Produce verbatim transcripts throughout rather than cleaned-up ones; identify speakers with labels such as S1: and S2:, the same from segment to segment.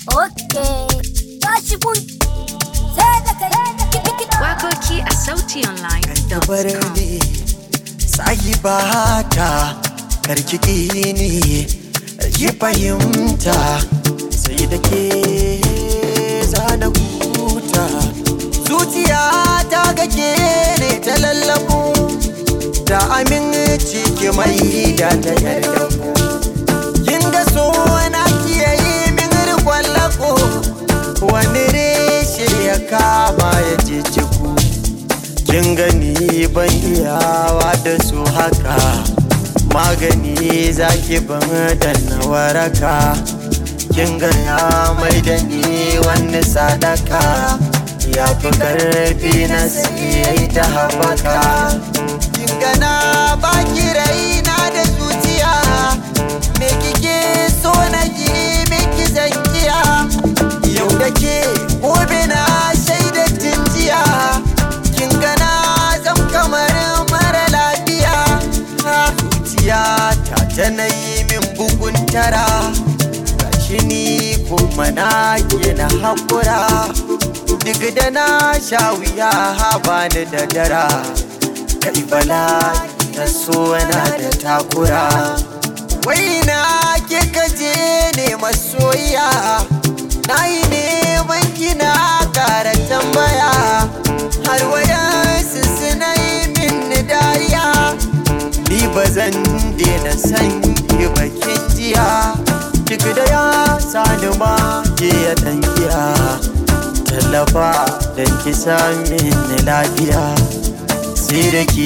S1: Okay, tashi bun sai da kai
S2: Waƙoƙi a sauti online dot
S3: bar
S2: com.
S3: ni sahibata karki ni yi fahimta sai da ke zana huta zuciya ta gake ne ta lallabu da aminci ki mai da ta yarda kin ga so na kiyaye min rikon lako wani reshe ya kama ya ce ku kin gani ban iyawa da su haka magani zaki ban danna waraka kin ga ya mai da ni wani sadaka ya fi karfi na sai ta haɓaka kin ga na baki raina da zuciya me kike so na yi miki zankiya yau da ke gobe na shaida jiya kin gana zam kamar mara lafiya zuciya ta tana yi min bugun tara gashi ni kuma na gina hakura duk da na sha wuya haba ni da dara kai bala na so na da takura wai na ke kaje ne masoya na yi neman kina kara tambaya har wayansu suna yi min dariya ni ba zan daina san ki bakin jiya duk da ya sani ma ke ya tankiya tallafa don ki sami ni lafiya sai da ke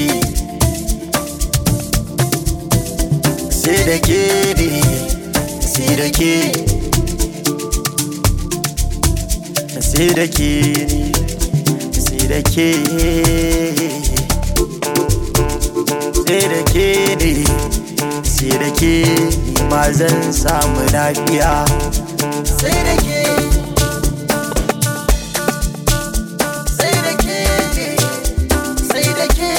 S3: sai da ke ne sai da ke sai da ke sai da ke sai da ke ne sai da ke ni ma zan samu lafiya sai da ke sai da ke ne sai da ke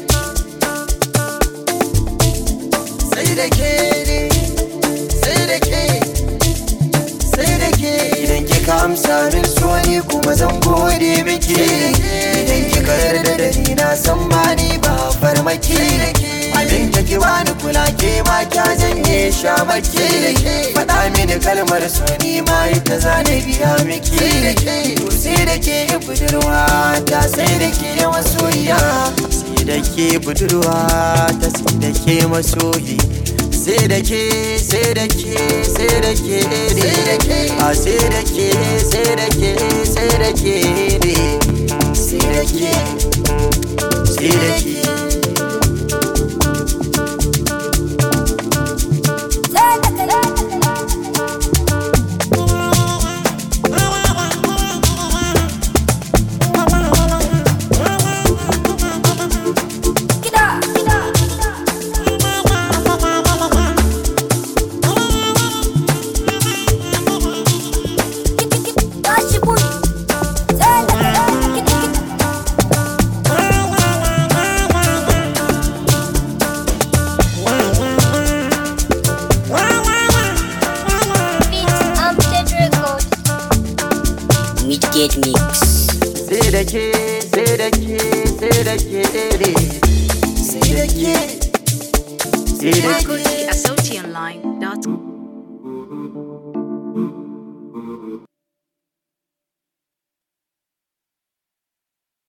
S3: sai da ke ne sai da ke sai da ke idan kika amsa min so ni kuma zan gode miki idan kika yarda da ni na san ba ni ba farmaki abin da ki bani kula ke ma kya janye shamaki faɗa mini kalmar so ni ma ita zane biya miki to sai da ke budurwa ta sai da ke masoyiya sai da ke budurwa ta sai da ke masoyi sai da ke sai da ke sai da ke sai da ke a sai da ke sai da ke sai da ke sai da ke sai da ke
S1: Midgate Mix.
S3: sai da ke sai da ke sai da ke sai da ke sai da ke
S2: Waƙoƙi a sauti online dot com.